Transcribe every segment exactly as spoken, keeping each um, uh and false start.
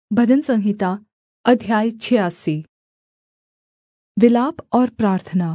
भजन संहिता अध्याय छियासी। विलाप और प्रार्थना।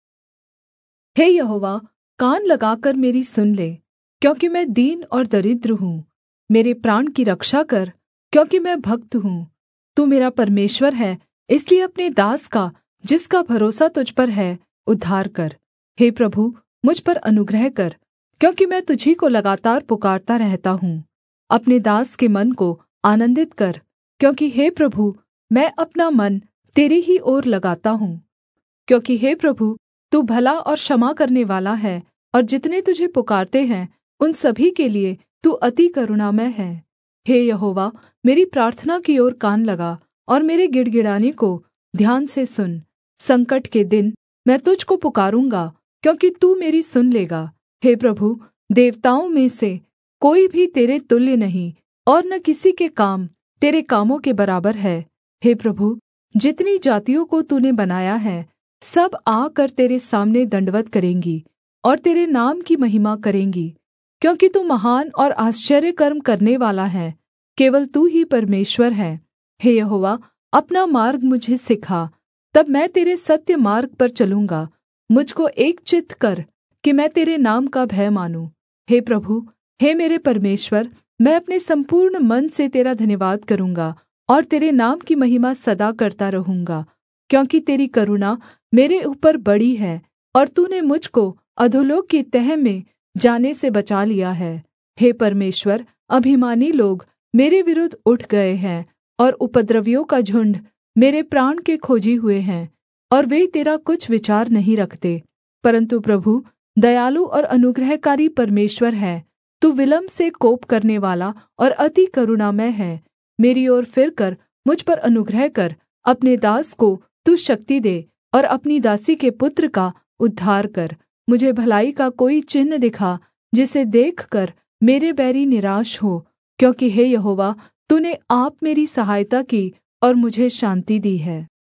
हे यहोवा, कान लगाकर मेरी सुन ले, क्योंकि मैं दीन और दरिद्र हूँ। मेरे प्राण की रक्षा कर, क्योंकि मैं भक्त हूँ। तू मेरा परमेश्वर है, इसलिए अपने दास का, जिसका भरोसा तुझ पर है, उद्धार कर। हे प्रभु, मुझ पर अनुग्रह कर, क्योंकि मैं तुझी को लगातार पुकारता रहता हूँ। अपने दास के मन को आनन्दित कर, क्योंकि हे प्रभु, मैं अपना मन तेरी ही ओर लगाता हूँ। क्योंकि हे प्रभु, तू भला और क्षमा करनेवाला है, और जितने तुझे पुकारते हैं उन सभी के लिए तू अति करुणामय है। हे यहोवा, मेरी प्रार्थना की ओर कान लगा, और मेरे गिड़गिड़ाने को ध्यान से सुन। संकट के दिन मैं तुझको पुकारूँगा, क्योंकि तू मेरी सुन लेगा। हे प्रभु, देवताओं में से कोई भी तेरे तुल्य नहीं, और न किसी के काम तेरे कामों के बराबर है। हे प्रभु, जितनी जातियों को तूने बनाया है, सब आकर तेरे सामने दण्डवत् करेंगी और तेरे नाम की महिमा करेंगी, क्योंकि तू महान और आश्चर्यकर्म करनेवाला है। केवल तू ही परमेश्वर है। हे यहोवा, अपना मार्ग मुझे सिखा, तब मैं तेरे सत्य मार्ग पर चलूँगा। मुझको एक चित्त कर कि मैं तेरे नाम का भय मानूँ। हे प्रभु, हे मेरे परमेश्वर, मैं अपने संपूर्ण मन से तेरा धन्यवाद करूँगा और तेरे नाम की महिमा सदा करता रहूँगा, क्योंकि तेरी करुणा मेरे ऊपर बड़ी है और तूने मुझको अधोलोक की तह में जाने से बचा लिया है। हे परमेश्वर, अभिमानी लोग मेरे विरुद्ध उठ गए हैं, और उपद्रवियों का झुण्ड मेरे प्राण के खोजी हुए हैं, और वे तेरा कुछ विचार नहीं रखते। परन्तु प्रभु दयालु और अनुग्रहकारी परमेश्वर है। तू विलम्ब से कोप करनेवाला और अति करुणामय है। मेरी ओर फिरकर मुझ पर अनुग्रह कर, अपने दास को तू शक्ति दे, और अपनी दासी के पुत्र का उद्धार कर। मुझे भलाई का कोई चिन्ह दिखा, जिसे देखकर मेरे बैरी निराश हो, क्योंकि हे यहोवा, तूने आप मेरी सहायता की और मुझे शान्ति दी है।